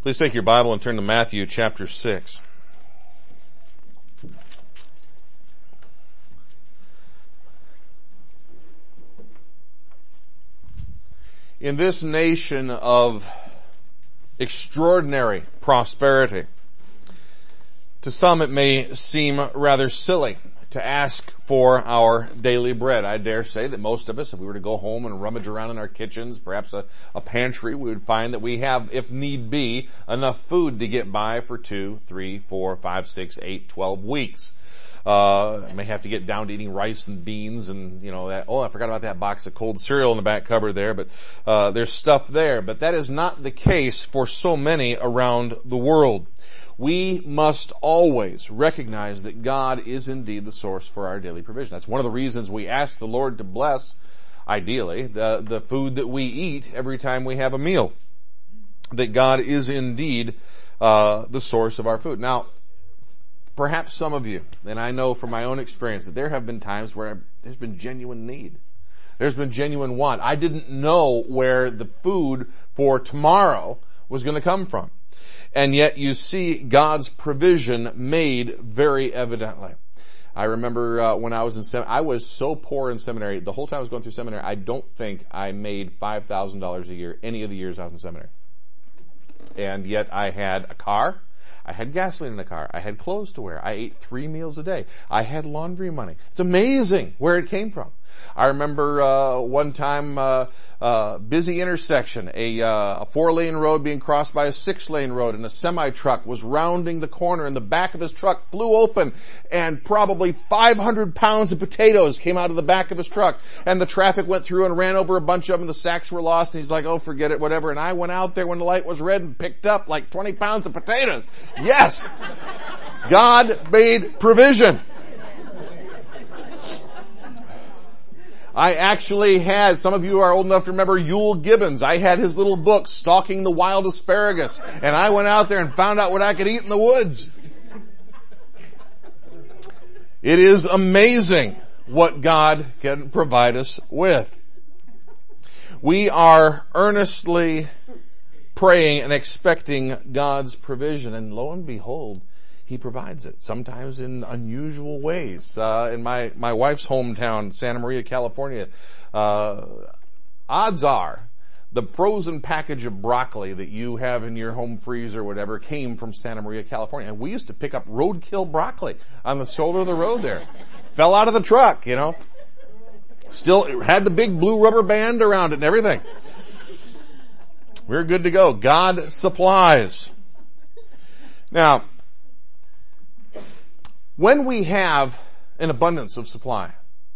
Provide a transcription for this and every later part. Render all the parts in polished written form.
Please take your Bible and turn to Matthew chapter 6. In this nation of extraordinary prosperity, to some it may seem rather silly to ask for our daily bread. I dare say that most of us, if we were to go home and rummage around in our kitchens, perhaps a pantry, we would find that we have, if need be, enough food to get by for 2, 3, 4, 5, 6, 8, 12 weeks. May have to get down to eating rice and beans and, that. Oh, I forgot about that box of cold cereal in the back cupboard there, but, there's stuff there. But that is not the case for so many around the world. We must always recognize that God is indeed the source for our daily provision. That's one of the reasons we ask the Lord to bless, ideally, the food that we eat every time we have a meal. That God is indeed, the source of our food. Now, perhaps some of you, and I know from my own experience that there have been times where there's been genuine need. There's been genuine want. I didn't know where the food for tomorrow was going to come from. And yet you see God's provision made very evidently. I remember when I was in seminary, I was so poor in seminary. The whole time I was going through seminary, I don't think I made $5,000 a year any of the years I was in seminary. And yet I had a car. I had gasoline in the car. I had clothes to wear. I ate 3 meals a day. I had laundry money. It's amazing where it came from. I remember one time busy intersection, a 4-lane road being crossed by a 6-lane road, and a semi-truck was rounding the corner, and the back of his truck flew open, and probably 500 pounds of potatoes came out of the back of his truck, and the traffic went through and ran over a bunch of them. The sacks were lost, and he's like, oh, forget it, whatever. And I went out there when the light was red and picked up like 20 pounds of potatoes. Yes! God made provision. I actually had, some of you are old enough to remember Yule Gibbons. I had his little book, Stalking the Wild Asparagus. And I went out there and found out what I could eat in the woods. It is amazing what God can provide us with. We are earnestly praying and expecting God's provision. And lo and behold, He provides it, sometimes in unusual ways. In my wife's hometown, Santa Maria, California, odds are the frozen package of broccoli that you have in your home freezer or whatever came from Santa Maria, California. And we used to pick up roadkill broccoli on the shoulder of the road there. Fell out of the truck, Still had the big blue rubber band around it and everything. We're good to go. God supplies. Now, when we have an abundance of supply,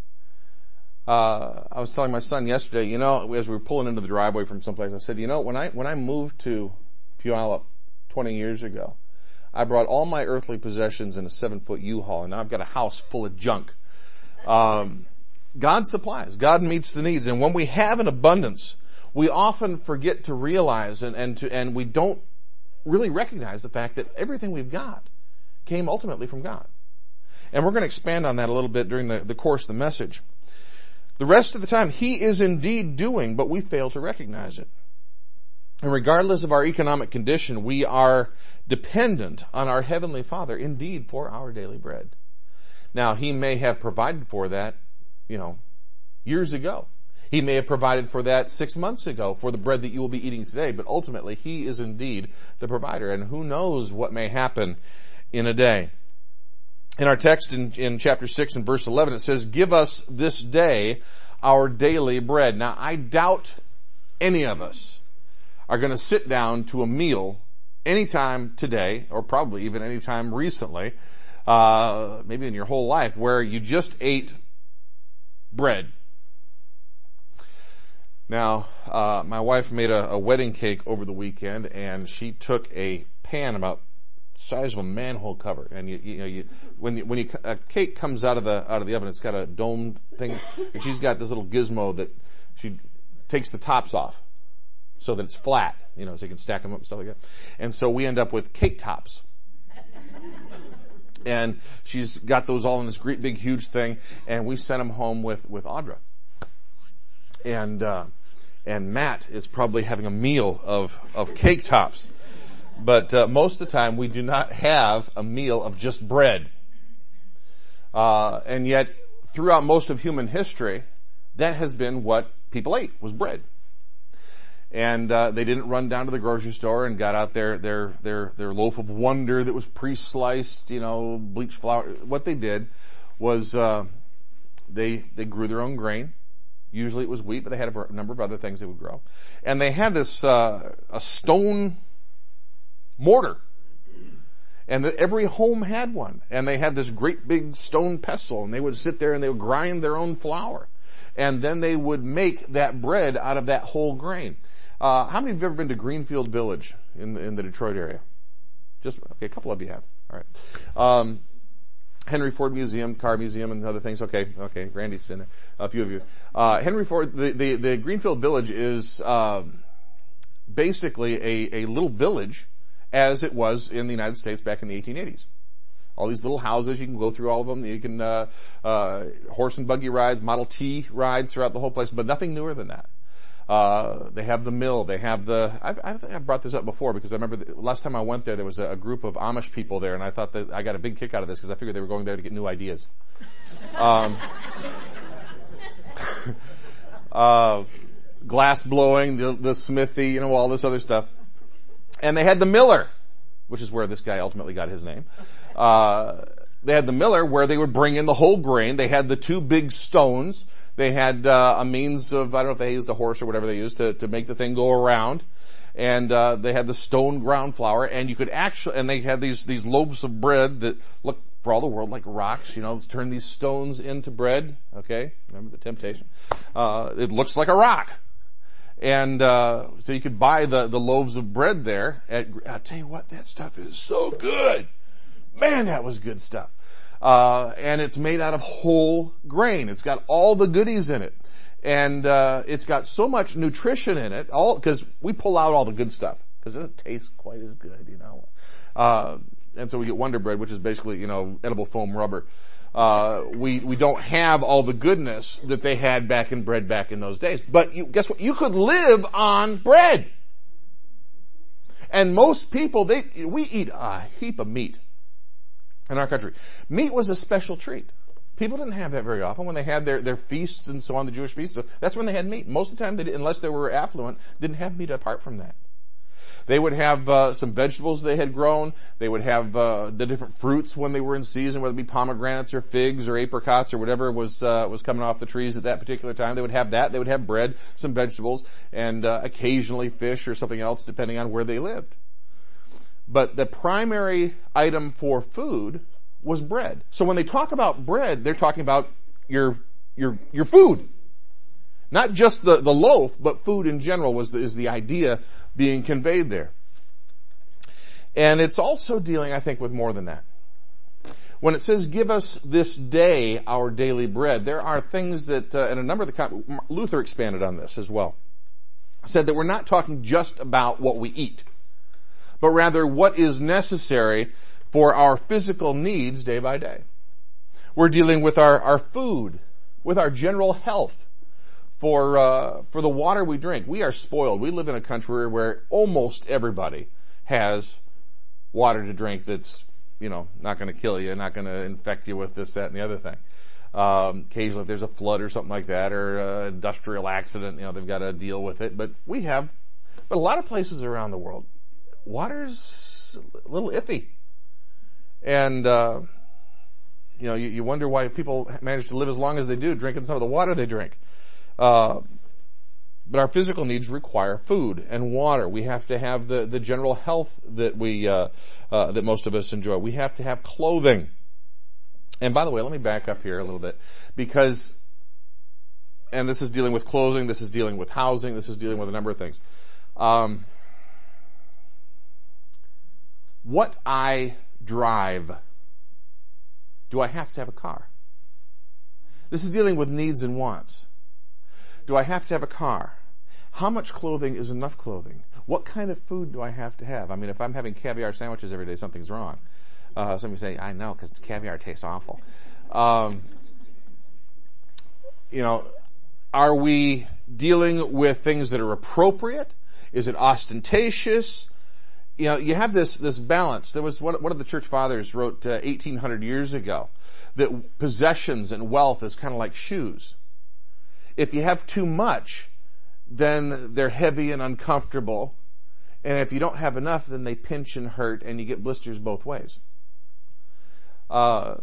I was telling my son yesterday, as we were pulling into the driveway from someplace, I said, when I moved to Puyallup 20 years ago, I brought all my earthly possessions in a 7-foot U-Haul, and now I've got a house full of junk. God supplies. God meets the needs. And when we have an abundance, we often forget to realize and we don't really recognize the fact that everything we've got came ultimately from God. And we're going to expand on that a little bit during the course of the message. The rest of the time, He is indeed doing, but we fail to recognize it. And regardless of our economic condition, we are dependent on our Heavenly Father, indeed, for our daily bread. Now, He may have provided for that, years ago. He may have provided for that 6 months ago for the bread that you will be eating today, but ultimately, He is indeed the provider. And who knows what may happen in a day. In our text in chapter 6 and verse 11, it says, give us this day our daily bread. Now, I doubt any of us are going to sit down to a meal anytime today, or probably even anytime recently, maybe in your whole life, where you just ate bread. Now, my wife made a wedding cake over the weekend, and she took a pan about size of a manhole cover, and when a cake comes out of the oven, it's got a domed thing, and she's got this little gizmo that she takes the tops off so that it's flat, so you can stack them up and stuff like that. And so we end up with cake tops. And she's got those all in this great big huge thing, and we sent them home with Audra. And Matt is probably having a meal of cake tops. But most of the time we do not have a meal of just bread. And yet throughout most of human history, that has been what people ate, was bread. And they didn't run down to the grocery store and got out their loaf of wonder that was pre-sliced, bleached flour. What they did was they grew their own grain. Usually it was wheat, but they had a number of other things they would grow. And they had this a stone mortar. And every home had one. And they had this great big stone pestle, and they would sit there and they would grind their own flour. And then they would make that bread out of that whole grain. How many of you have ever been to Greenfield Village in the Detroit area? Okay, a couple of you have. All right. Henry Ford Museum, Car Museum, and other things. Okay, Randy's been there. A few of you. Henry Ford, the Greenfield Village is, basically a little village as it was in the United States back in the 1880s. All these little houses, you can go through all of them. You can, horse and buggy rides, Model T rides throughout the whole place, but nothing newer than that. They have the mill. They have I think I brought this up before because I remember last time I went there was a group of Amish people there, and I thought that I got a big kick out of this because I figured they were going there to get new ideas. Glass blowing, the smithy, all this other stuff. And they had the miller, which is where this guy ultimately got his name. They had the miller where they would bring in the whole grain. They had the two big stones. They had a means of, I don't know if they used a horse or whatever they used to make the thing go around. And they had the stone ground flour, and you could and they had these loaves of bread that looked for all the world like rocks, turn these stones into bread. Okay? Remember the temptation? It looks like a rock. And so you could buy the loaves of bread there. I'll tell you what, that stuff is so good. Man, that was good stuff. And it's made out of whole grain. It's got all the goodies in it. And it's got so much nutrition in it, because we pull out all the good stuff, because it doesn't taste quite as good, and so we get Wonder Bread, which is basically, edible foam rubber. We don't have all the goodness that they had back in those days. But guess what? You could live on bread. And most people, we eat a heap of meat in our country. Meat was a special treat. People didn't have that very often when they had their feasts and so on, the Jewish feasts. So that's when they had meat. Most of the time, unless they were affluent, didn't have meat apart from that. They would have some vegetables they had grown. They would have the different fruits when they were in season, whether it be pomegranates or figs or apricots or whatever was coming off the trees at that particular time. They would have that. They would have bread, some vegetables, and occasionally fish or something else, depending on where they lived. But the primary item for food was bread. So when they talk about bread, they're talking about your food. Not just the loaf, but food in general is the idea being conveyed there. And it's also dealing, I think, with more than that. When it says, give us this day our daily bread, there are things that, and a number of Luther expanded on this as well. Said that we're not talking just about what we eat, but rather what is necessary for our physical needs day by day. We're dealing with our food, with our general health, for the water we drink. We are spoiled. We live in a country where almost everybody has water to drink that's, not going to kill you, not going to infect you with this, that, and the other thing. Occasionally if there's a flood or something like that, or an industrial accident, they've got to deal with it. But a lot of places around the world, water's a little iffy. And, you wonder why people manage to live as long as they do, drinking some of the water they drink. But our physical needs require food and water. We have to have the general health that that most of us enjoy. We have to have clothing. And by the way, let me back up here a little bit, because, and this is dealing with clothing, this is dealing with housing, this is dealing with a number of things. What I drive, do I have to have a car? This is dealing with needs and wants. Do I have to have a car? How much clothing is enough clothing? What kind of food do I have to have? I mean, if I'm having caviar sandwiches every day, something's wrong. Some say, I know, because caviar tastes awful. Are we dealing with things that are appropriate? Is it ostentatious? you have this balance. There was one of the church fathers wrote 1800 years ago that possessions and wealth is kind of like shoes. If you have too much, then they're heavy and uncomfortable. And if you don't have enough, then they pinch and hurt and you get blisters both ways. I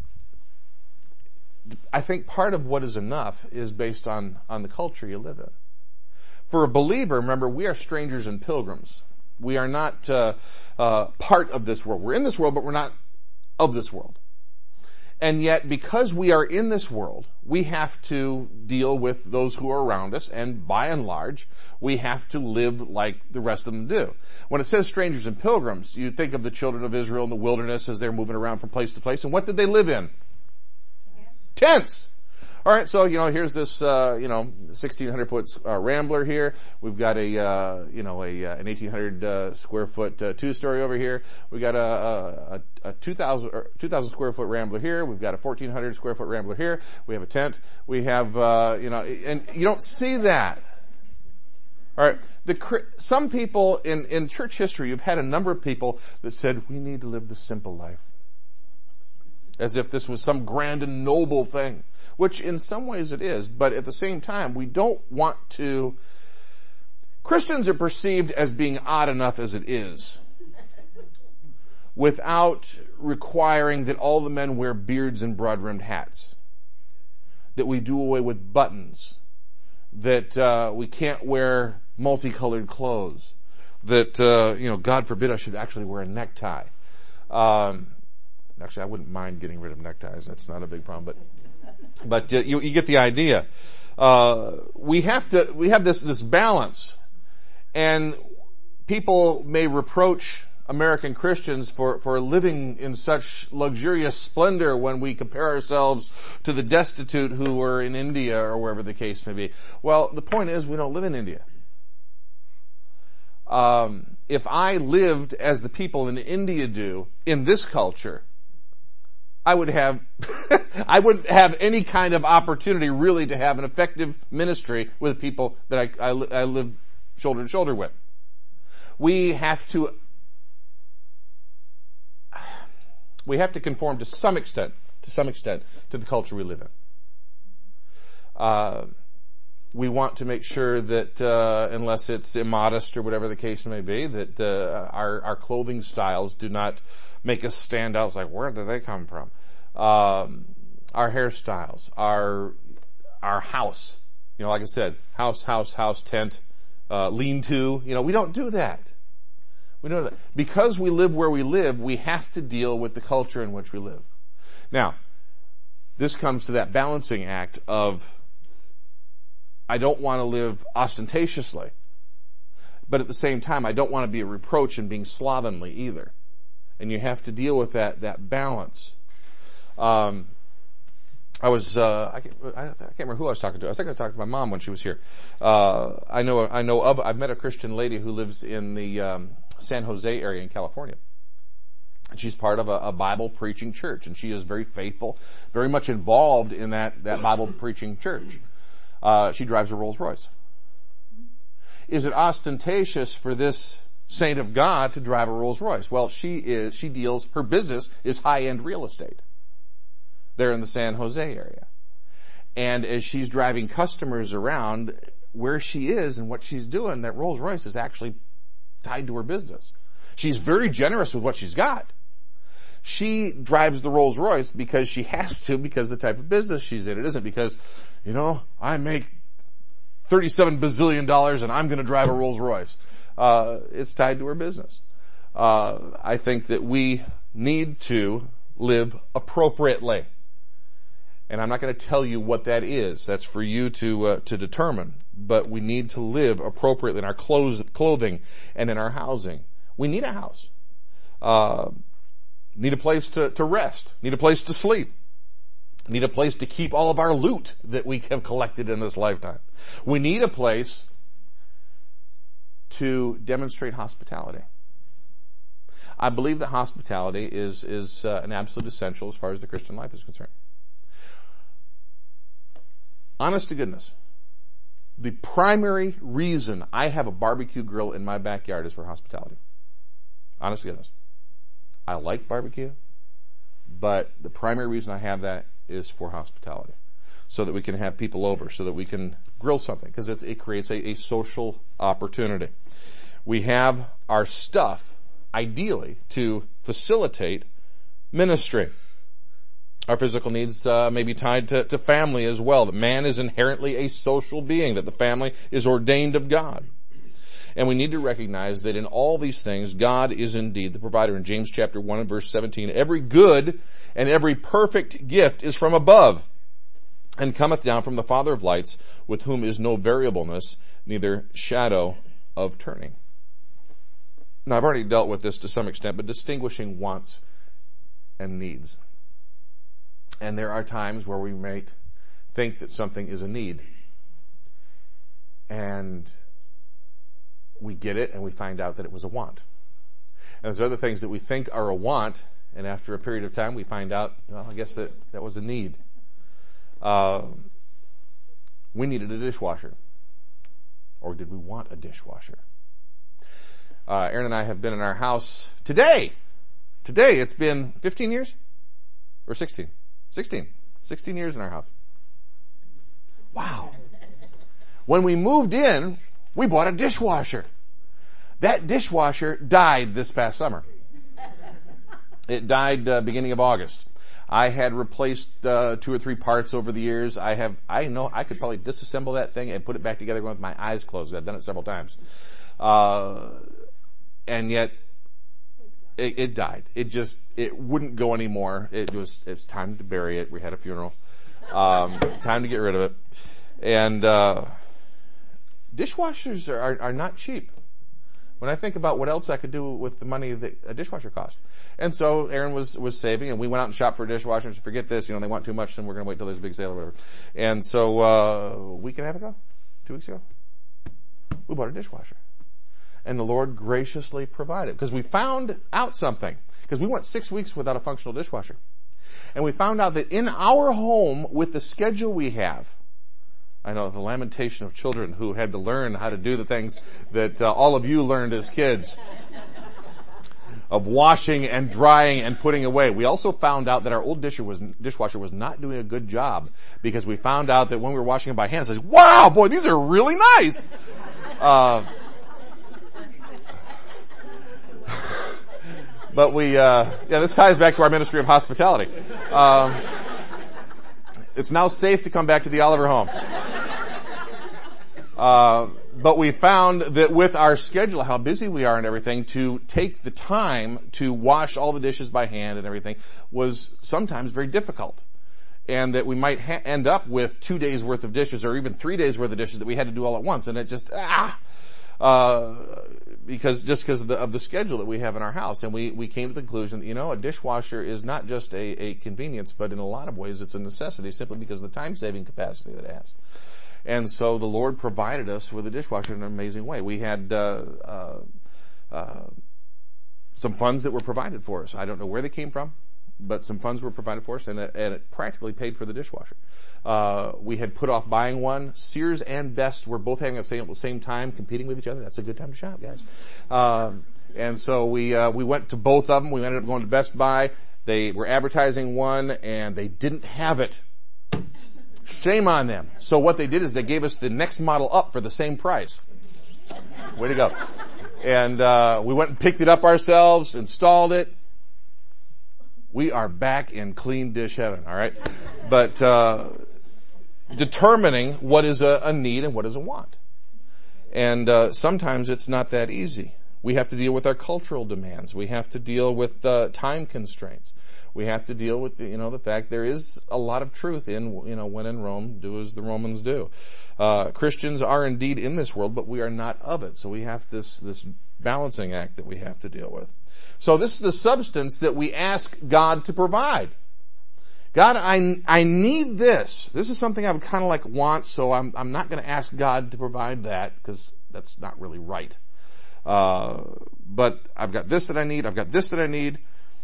think part of what is enough is based on the culture you live in. For a believer, remember, we are strangers and pilgrims. We are not part of this world. We're in this world, but we're not of this world. And yet, because we are in this world, we have to deal with those who are around us, and by and large, we have to live like the rest of them do. When it says strangers and pilgrims, you think of the children of Israel in the wilderness as they're moving around from place to place, and what did they live in? Tents. Alright, so, here's this, 1,600 foot Rambler here. We've got an 1,800 square foot two-story over here. We've got a 2,000 square foot Rambler here. We've got a 1,400 square foot Rambler here. We have a tent. We have, and you don't see that. Alright, some people in church history, you've had a number of people that said, we need to live the simple life. As if this was some grand and noble thing. Which in some ways it is, but at the same time, we don't want to... Christians are perceived as being odd enough as it is, without requiring that all the men wear beards and broad-rimmed hats, that we do away with buttons, that we can't wear multicolored clothes, that, God forbid I should actually wear a necktie. Actually, I wouldn't mind getting rid of neckties. That's not a big problem, but you get the idea. We have this balance, and people may reproach American Christians for living in such luxurious splendor when we compare ourselves to the destitute who are in India or wherever the case may be. Well, the point is we don't live in India. If I lived as the people in India do in this culture, I wouldn't have any kind of opportunity really to have an effective ministry with people that I live shoulder to shoulder with. We have to conform to some extent to the culture we live in. We want to make sure that, unless it's immodest or whatever the case may be, that, our clothing styles do not make us stand out. It's like, where do they come from? Our hairstyles, our house, like I said, house, tent, lean-to, we don't do that. We know that. Because we live where we live, we have to deal with the culture in which we live. Now, this comes to that balancing act of, I don't want to live ostentatiously, but at the same time, I don't want to be a reproach in being slovenly either. And you have to deal with that balance. I can't remember who I was talking to. I think I talked to my mom when she was here. I've met a Christian lady who lives in the, San Jose area in California. And she's part of a Bible preaching church, and she is very faithful, very much involved in that Bible preaching church. She drives a Rolls Royce. Is it ostentatious for this saint of God to drive a Rolls Royce? Well, her business is high-end real estate there in the San Jose area. And as she's driving customers around, where she is and what she's doing, that Rolls Royce is actually tied to her business. She's very generous with what she's got. She drives the Rolls Royce because she has to, because of the type of business she's in. It isn't because, I make $37 bazillion and I'm going to drive a Rolls Royce. It's tied to her business. I think that we need to live appropriately. And I'm not going to tell you what that is. That's for you to determine. But we need to live appropriately in our clothing and in our housing. We need a house. Need a place to rest. Need a place to sleep. Need a place to keep all of our loot that we have collected in this lifetime. We need a place to demonstrate hospitality. I believe that hospitality is an absolute essential as far as the Christian life is concerned. Honest to goodness, the primary reason I have a barbecue grill in my backyard is for hospitality. Honest to goodness. I like barbecue, but the primary reason I have that is for hospitality. So that we can have people over, so that we can grill something, because it creates a social opportunity. We have our stuff, ideally, to facilitate ministry. Our physical needs may be tied to family as well. That man is inherently a social being, that the family is ordained of God. And we need to recognize that in all these things, God is indeed the provider. In James chapter 1 and verse 17, every good and every perfect gift is from above, and cometh down from the Father of lights, with whom is no variableness, neither shadow of turning. Now, I've already dealt with this to some extent, but distinguishing wants and needs. And there are times where we might think that something is a need. And we get it and we find out that it was a want. And there's other things that we think are a want, and after a period of time we find out, well, I guess that was a need. We needed a dishwasher. Or did we want a dishwasher? Aaron and I have been in our house today, it's been 15 years? Or 16? 16 years in our house. Wow. When we moved in, we bought a dishwasher. That dishwasher died this past summer. It died beginning of August. I had replaced 2 or 3 parts over the years. I know I could probably disassemble that thing and put it back together with my eyes closed. I've done it several times. And yet it died. It wouldn't go anymore. It's time to bury it. We had a funeral. Time to get rid of it. And dishwashers are not cheap. When I think about what else I could do with the money that a dishwasher cost. And so Aaron was saving, and we went out and shopped for dishwashers. Forget this, they want too much, then we're going to wait till there's a big sale or whatever. And so a week and a half ago, 2 weeks ago, we bought a dishwasher. And the Lord graciously provided, because we found out something. Because we went 6 weeks without a functional dishwasher. And we found out that in our home, with the schedule we have, I know the lamentation of children who had to learn how to do the things that all of you learned as kids, of washing and drying and putting away. We also found out that our old dishwasher was not doing a good job, because we found out that when we were washing them by hand, it says, wow, boy, these are really nice. But this ties back to our ministry of hospitality. It's now safe to come back to the Oliver home. But we found that with our schedule, how busy we are and everything, to take the time to wash all the dishes by hand and everything was sometimes very difficult. And that we might end up with 2 days worth of dishes, or even 3 days worth of dishes that we had to do all at once. And it just, because of the schedule that we have in our house. And we came to the conclusion that, a dishwasher is not just a convenience, but in a lot of ways it's a necessity, simply because of the time-saving capacity that it has. And so the Lord provided us with a dishwasher in an amazing way. We had some funds that were provided for us. I don't know where they came from, but some funds were provided for us, and it practically paid for the dishwasher. We had put off buying one. Sears and Best were both having a sale at the same time, competing with each other. That's a good time to shop, guys. And so we went to both of them. We ended up going to Best Buy. They were advertising one, and they didn't have it. Shame on them. So what they did is they gave us the next model up for the same price. Way to go. And we went and picked it up ourselves, installed it. We are back in clean dish heaven, all right? But determining what is a need and what is a want. And sometimes it's not that easy. We have to deal with our cultural demands. We have to deal with time constraints. We have to deal with the fact there is a lot of truth in when in Rome, do as the Romans do. Christians are indeed in this world, but we are not of it. So we have this balancing act that we have to deal with. So this is the substance that we ask God to provide. God, I need this. This is something I would kind of like want, so I'm not going to ask God to provide that, because that's not really right. But I've got this that I need. I've got this that I need.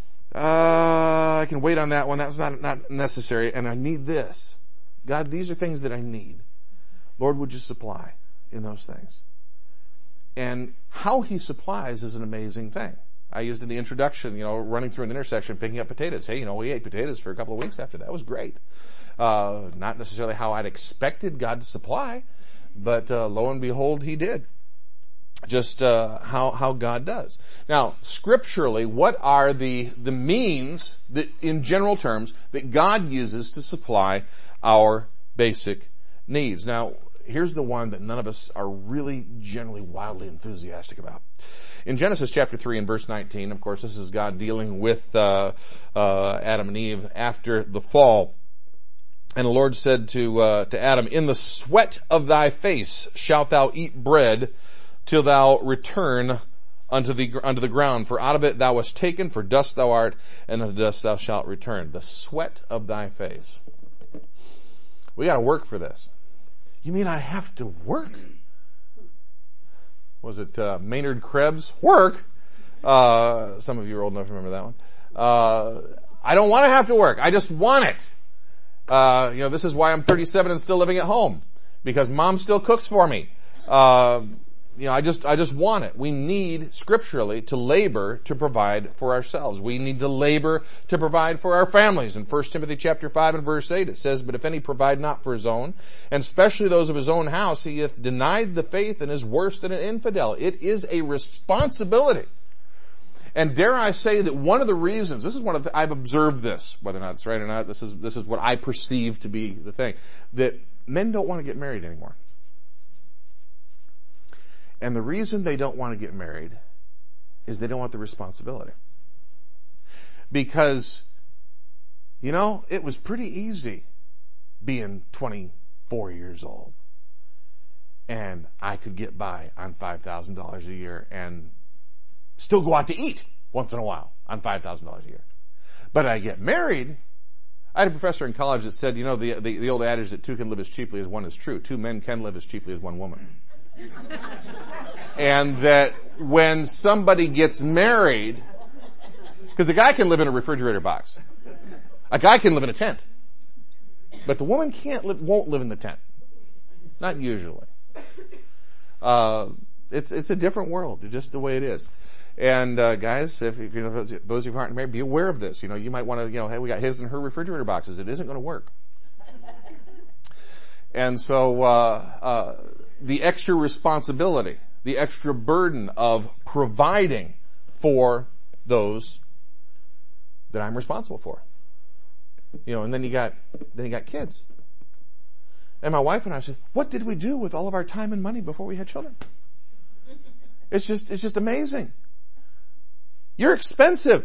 I can wait on that one. That's not necessary. And I need this. God, these are things that I need. Lord, would you supply in those things? And how He supplies is an amazing thing. I used in the introduction, running through an intersection, picking up potatoes. Hey, we ate potatoes for a couple of weeks after that. It was great. Not necessarily how I'd expected God to supply, but lo and behold, He did. Just how God does. Now, scripturally, what are the means that, in general terms, that God uses to supply our basic needs? Now, here's the one that none of us are really generally wildly enthusiastic about. In Genesis chapter 3 and verse 19, of course, this is God dealing with Adam and Eve after the fall. And the Lord said to Adam, "In the sweat of thy face shalt thou eat bread till thou return unto the ground. For out of it thou wast taken, for dust thou art, and unto dust thou shalt return." The sweat of thy face. We gotta work for this. You mean I have to work? Was it Maynard Krebs? Work? Some of you are old enough to remember that one. I don't want to have to work. I just want it. This is why I'm 37 and still living at home. Because mom still cooks for me. I just want it. We need scripturally to labor to provide for ourselves. We need to labor to provide for our families. In 1 Timothy chapter 5 and verse 8 it says, "But if any provide not for his own, and especially those of his own house, he hath denied the faith and is worse than an infidel." It is a responsibility. And dare I say that one of the reasons, I've observed this, whether or not it's right or not, this is what I perceive to be the thing, that men don't want to get married anymore. And the reason they don't want to get married is they don't want the responsibility. Because, it was pretty easy being 24 years old. And I could get by on $5,000 a year and still go out to eat once in a while on $5,000 a year. But I get married. I had a professor in college that said, the old adage that two can live as cheaply as one is true. Two men can live as cheaply as one woman. And that when somebody gets married, because a guy can live in a refrigerator box. A guy can live in a tent. But the woman won't live in the tent. Not usually. It's a different world, just the way it is. And, guys, if those of you who aren't married, be aware of this. You might want to, hey, we got his and her refrigerator boxes. It isn't going to work. And so, the extra responsibility, the extra burden of providing for those that I'm responsible for. And then you got kids. And my wife and I said, what did we do with all of our time and money before we had children? It's just amazing. You're expensive.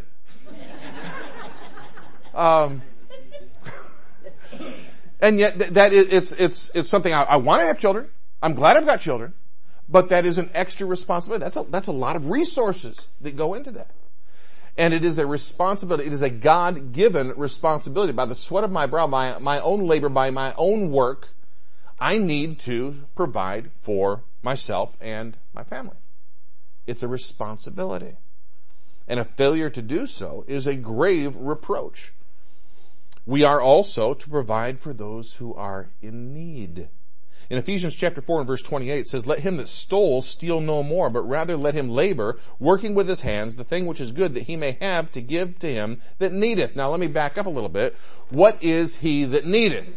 And yet it's something I want to have children. I'm glad I've got children, but that is an extra responsibility. That's a lot of resources that go into that. And it is a responsibility. It is a God-given responsibility. By the sweat of my brow, by my own labor, by my own work, I need to provide for myself and my family. It's a responsibility. And a failure to do so is a grave reproach. We are also to provide for those who are in need. In Ephesians chapter 4 and verse 28 it says, "Let him that stole steal no more, but rather let him labor, working with his hands, the thing which is good, that he may have to give to him that needeth." Now let me back up a little bit. What is he that needeth?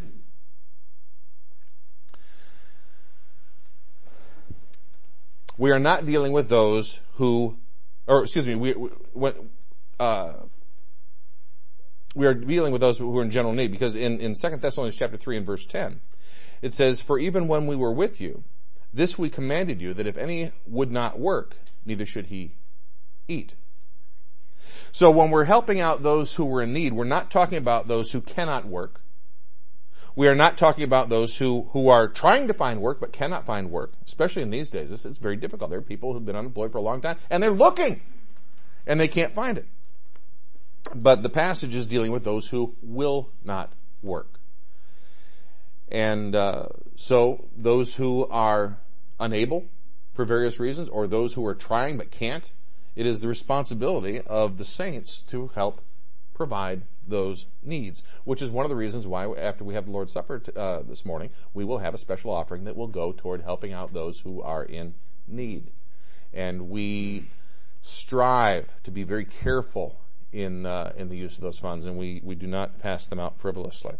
We are not dealing with those who, we are dealing with those who are in general need, because in 2 Thessalonians chapter 3 and verse 10, it says, "For even when we were with you, this we commanded you, that if any would not work, neither should he eat." So when we're helping out those who were in need, we're not talking about those who cannot work. We are not talking about those who are trying to find work but cannot find work, especially in these days. It's very difficult. There are people who've been unemployed for a long time, and they're looking, and they can't find it. But the passage is dealing with those who will not work. And so those who are unable for various reasons, or those who are trying but can't, it is the responsibility of the saints to help provide those needs, which is one of the reasons why after we have the Lord's Supper this morning, we will have a special offering that will go toward helping out those who are in need. And we strive to be very careful in the use of those funds, and we do not pass them out frivolously.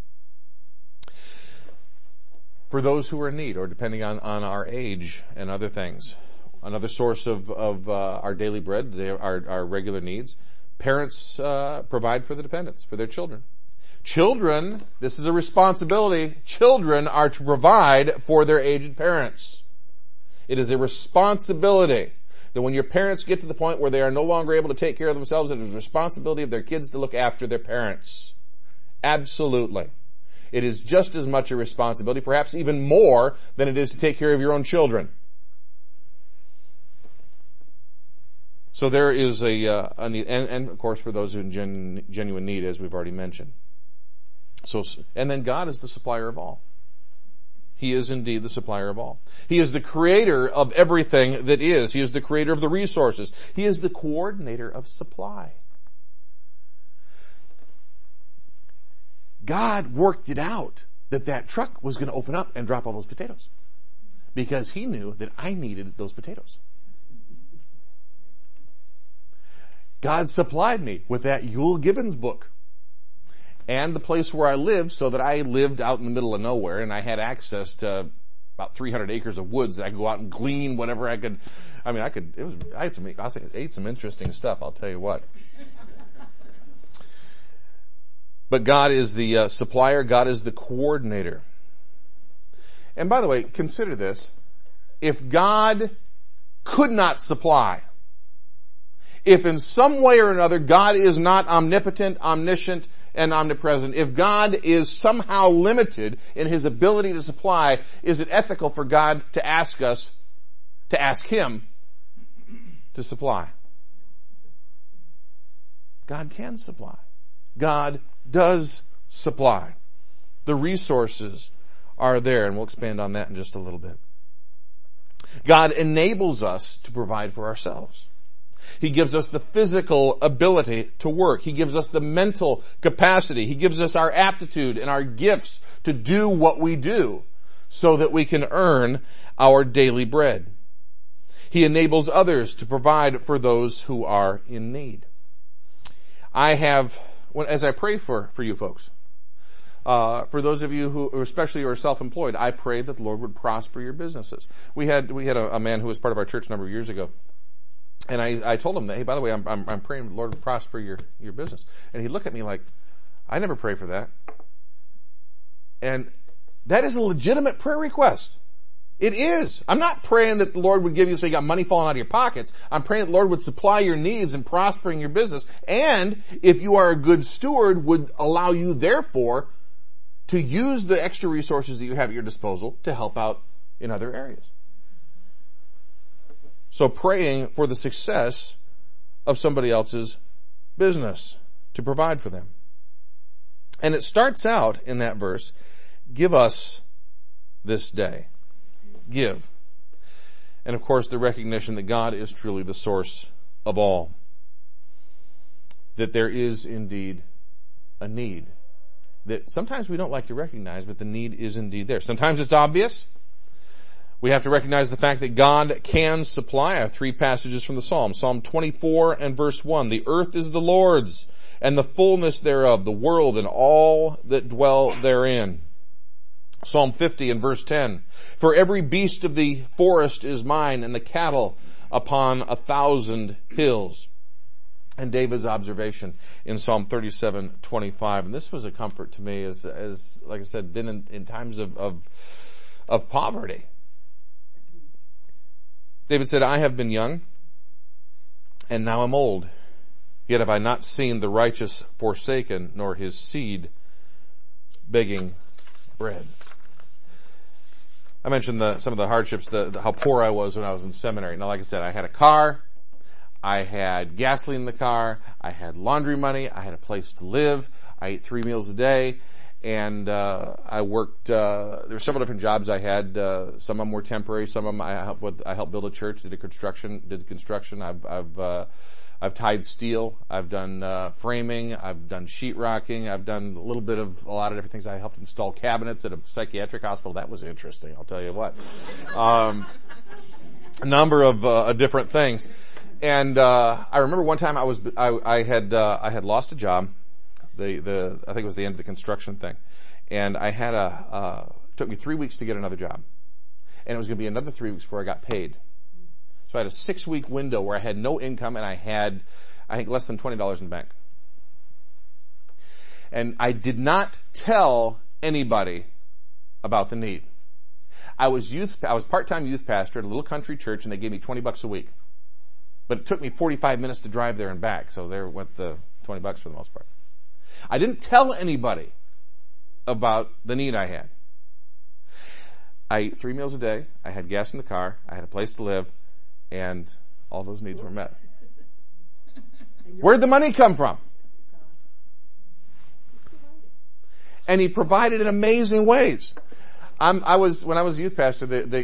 For those who are in need, or depending on our age and other things, another source of our daily bread, our regular needs, parents provide for the dependents, for their children. Children, this is a responsibility. Children are to provide for their aged parents. It is a responsibility that when your parents get to the point where they are no longer able to take care of themselves, it is a responsibility of their kids to look after their parents. Absolutely. It is just as much a responsibility, perhaps even more, than it is to take care of your own children. So there is a need, and of course for those in genuine need, as we've already mentioned. So, and then God is the supplier of all. He is indeed the supplier of all. He is the creator of everything that is. He is the creator of the resources. He is the coordinator of supply. God worked it out that truck was going to open up and drop all those potatoes, because he knew that I needed those potatoes. God supplied me with that Yule Gibbons book and the place where I lived, so that I lived out in the middle of nowhere, and I had access to about 300 acres of woods that I could go out and glean whatever I could. I mean, I ate some interesting stuff, I'll tell you what. But God is the supplier. God is the coordinator. And by the way, consider this. If God could not supply, if in some way or another God is not omnipotent, omniscient, and omnipresent, if God is somehow limited in his ability to supply, is it ethical for God to ask us, to ask him to supply? God can supply. God does supply. The resources are there, and we'll expand on that in just a little bit. God enables us to provide for ourselves. He gives us the physical ability to work. He gives us the mental capacity. He gives us our aptitude and our gifts to do what we do so that we can earn our daily bread. He enables others to provide for those who are in need. As I pray for you folks, for those of you who especially are self-employed, I pray that the Lord would prosper your businesses. We had a man who was part of our church a number of years ago. And I told him that, hey, by the way, I'm praying the Lord would prosper your business. And he looked at me like, I never pray for that. And that is a legitimate prayer request. It is. I'm not praying that the Lord would give you so you got money falling out of your pockets. I'm praying that the Lord would supply your needs and prospering your business. And if you are a good steward, would allow you, therefore, to use the extra resources that you have at your disposal to help out in other areas. So praying for the success of somebody else's business to provide for them. And it starts out in that verse, give us this day. Give. And of course the recognition that God is truly the source of all. That there is indeed a need that sometimes we don't like to recognize, but the need is indeed there. Sometimes it's obvious. We have to recognize the fact that God can supply. I have 3 passages from the Psalm. Psalm 24 and verse 1. The earth is the Lord's, and the fullness thereof, the world and all that dwell therein. Psalm 50 and verse 10. For every beast of the forest is mine, and the cattle upon 1,000 hills. And David's observation in Psalm 37:25. And this was a comfort to me as like I said, been in times of poverty. David said, I have been young, and now am old. Yet have I not seen the righteous forsaken, nor his seed begging bread. I mentioned some of the hardships, how poor I was when I was in seminary. Now, like I said, I had a car, I had gasoline in the car, I had laundry money, I had a place to live, I ate 3 meals a day, and I worked. There were several different jobs I had. Some of them were temporary. Some of them I helped build a church. Did construction. I've tied steel. I've done framing. I've done sheetrocking. I've done a lot of different things. I helped install cabinets at a psychiatric hospital. That was interesting, I'll tell you what. A number of different things. And I remember one time I had lost a job. I think it was the end of the construction thing. And I had it took me 3 weeks to get another job. And it was going to be another 3 weeks before I got paid. So I had a 6-week window where I had no income and I had, I think, less than $20 in the bank. And I did not tell anybody about the need. I was part-time youth pastor at a little country church, and they gave me $20 a week. But it took me 45 minutes to drive there and back, so there went the $20 for the most part. I didn't tell anybody about the need I had. I ate 3 meals a day, I had gas in the car, I had a place to live, and all those needs were met. Where'd the money come from? And he provided in amazing ways. When I was a youth pastor,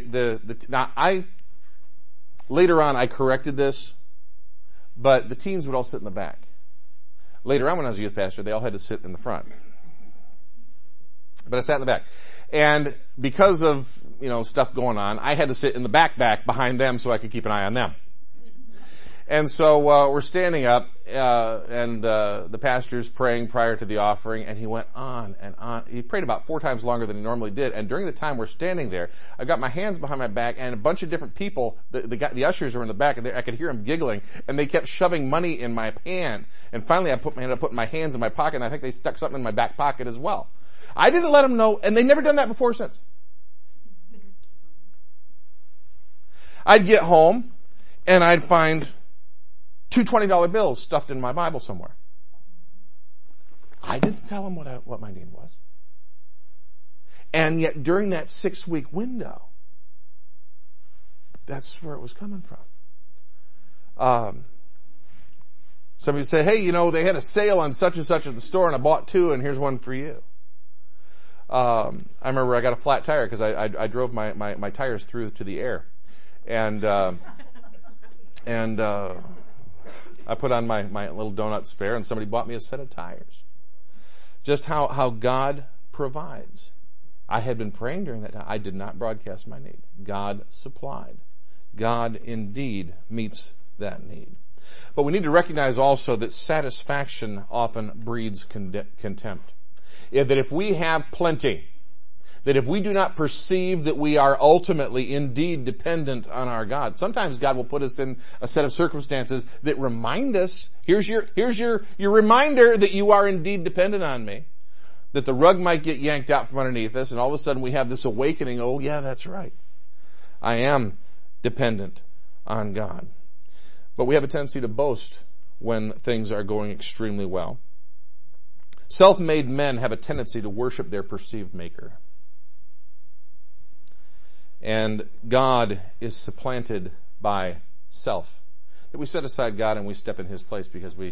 later on I corrected this, but the teens would all sit in the back. Later on when I was a youth pastor, they all had to sit in the front. But I sat in the back. And because of, stuff going on, I had to sit in the back behind them so I could keep an eye on them. And so, we're standing up, and the pastor's praying prior to the offering, and he went on and on. He prayed about 4 times longer than he normally did. And during the time we're standing there, I've got my hands behind my back, and a bunch of different people, the ushers were in the back, and I could hear them giggling, and they kept shoving money in my hand. And finally I ended up putting my hands in my pocket, and I think they stuck something in my back pocket as well. I didn't let them know, and they'd never done that before or since. I'd get home, and I'd find 2 $20 bills stuffed in my Bible somewhere. I didn't tell them what my need was. And yet during that 6-week window, that's where it was coming from. Somebody say, hey, they had a sale on such and such at the store and I bought 2 and here's one for you. I remember I got a flat tire because I drove my tires through to the air. And I put on my little donut spare and somebody bought me a set of tires. Just how God provides. I had been praying during that time. I did not broadcast my need. God supplied. God indeed meets that need. But we need to recognize also that satisfaction often breeds contempt. That if we have plenty, that if we do not perceive that we are ultimately indeed dependent on our God, sometimes God will put us in a set of circumstances that remind us, here's your reminder that you are indeed dependent on me. That the rug might get yanked out from underneath us and all of a sudden we have this awakening, oh yeah, that's right. I am dependent on God. But we have a tendency to boast when things are going extremely well. Self-made men have a tendency to worship their perceived maker. And God is supplanted by self. That we set aside God and we step in His place because we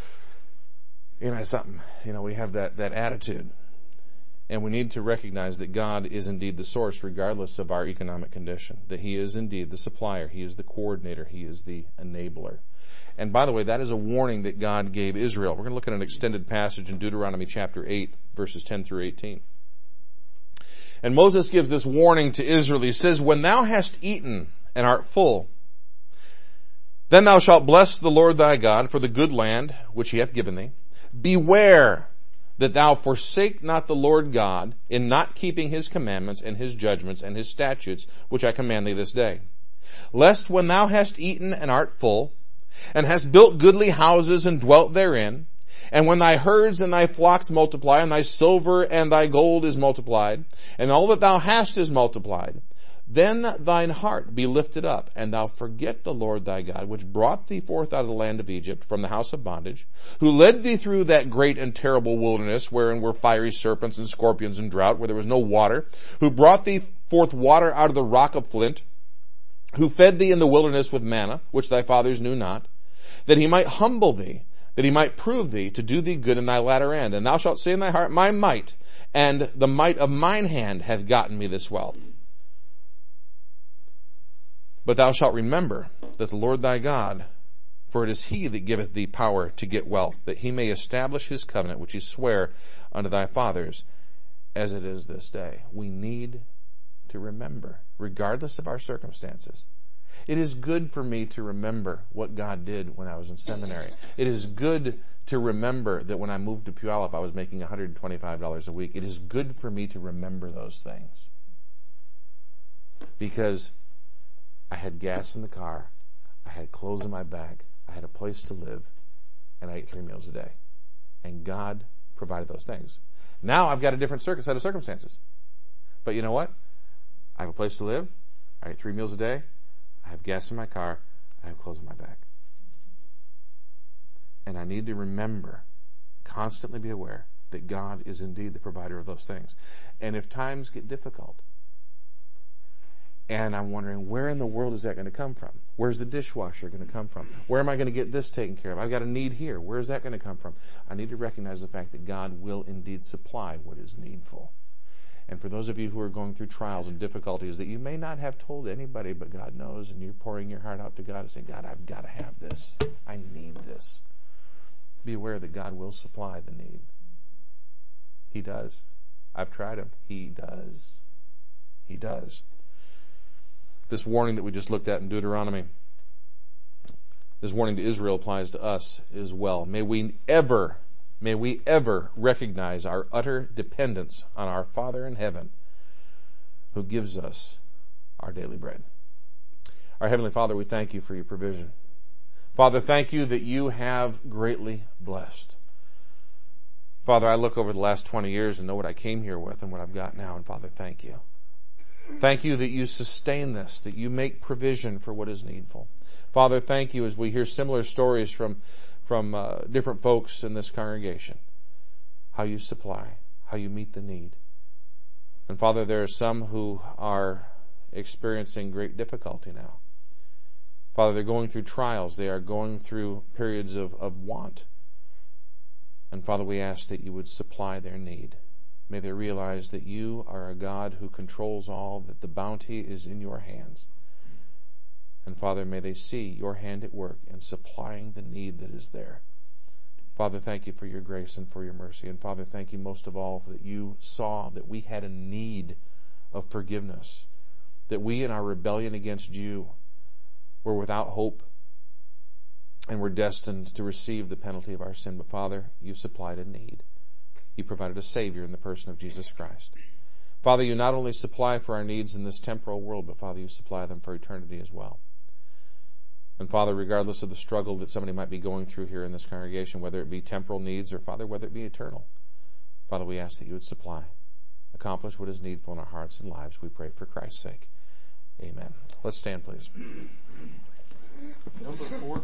have that attitude. And we need to recognize that God is indeed the source regardless of our economic condition. That He is indeed the supplier. He is the coordinator. He is the enabler. And by the way, that is a warning that God gave Israel. We're going to look at an extended passage in Deuteronomy chapter 8, verses 10 through 18. And Moses gives this warning to Israel. He says, when thou hast eaten and art full, then thou shalt bless the Lord thy God for the good land which He hath given thee. Beware that thou forsake not the Lord God in not keeping His commandments and His judgments and His statutes which I command thee this day. Lest when thou hast eaten and art full, and hast built goodly houses and dwelt therein, and when thy herds and thy flocks multiply, and thy silver and thy gold is multiplied, and all that thou hast is multiplied, then thine heart be lifted up, and thou forget the Lord thy God, which brought thee forth out of the land of Egypt from the house of bondage, who led thee through that great and terrible wilderness, wherein were fiery serpents and scorpions and drought, where there was no water, who brought thee forth water out of the rock of flint, who fed thee in the wilderness with manna, which thy fathers knew not, that He might humble thee, that He might prove thee to do thee good in thy latter end. And thou shalt say in thy heart, my might and the might of mine hand hath gotten me this wealth. But thou shalt remember that the Lord thy God, for it is He that giveth thee power to get wealth, that He may establish His covenant, which He sware unto thy fathers, as it is this day. We need to remember, regardless of our circumstances, It is good for me to remember what God did when I was in seminary. It is good to remember that when I moved to Puyallup, I was making $125 a week. It is good for me to remember those things. Because I had gas in the car, I had clothes in my bag, I had a place to live, and I ate 3 meals a day. And God provided those things. Now I've got a different set of circumstances. But you know what? I have a place to live, I eat 3 meals a day, I have gas in my car, I have clothes in my bag. And I need to remember, constantly be aware that God is indeed the provider of those things. And if times get difficult, and I'm wondering, where in the world is that going to come from? Where's the dishwasher going to come from? Where am I going to get this taken care of? I've got a need here. Where is that going to come from? I need to recognize the fact that God will indeed supply what is needful. And for those of you who are going through trials and difficulties that you may not have told anybody, but God knows, and you're pouring your heart out to God and saying, God, I've got to have this. I need this. Be aware that God will supply the need. He does. I've tried him. He does. He does. This warning that we just looked at in Deuteronomy, this warning to Israel applies to us as well. May we ever recognize our utter dependence on our Father in heaven who gives us our daily bread. Our Heavenly Father, we thank you for your provision. Father, thank you that you have greatly blessed. Father, I look over the last 20 years and know what I came here with and what I've got now, and Father, thank you. Thank you that you sustain this, that you make provision for what is needful. Father, thank you as we hear similar stories from different folks in this congregation, how you supply, how you meet the need. And Father, there are some who are experiencing great difficulty now. Father, they're going through trials. They are going through periods of want. And Father, we ask that you would supply their need. May they realize that you are a God who controls all, that the bounty is in your hands. And Father, may they see your hand at work in supplying the need that is there. Father, thank you for your grace and for your mercy. And Father, thank you most of all that you saw that we had a need of forgiveness, that we in our rebellion against you were without hope and were destined to receive the penalty of our sin. But Father, you supplied a need. You provided a Savior in the person of Jesus Christ. Father, you not only supply for our needs in this temporal world, but Father, you supply them for eternity as well. And Father, regardless of the struggle that somebody might be going through here in this congregation, whether it be temporal needs or Father, whether it be eternal, Father, we ask that you would supply, accomplish what is needful in our hearts and lives. We pray for Christ's sake. Amen. Let's stand, please. Number 4.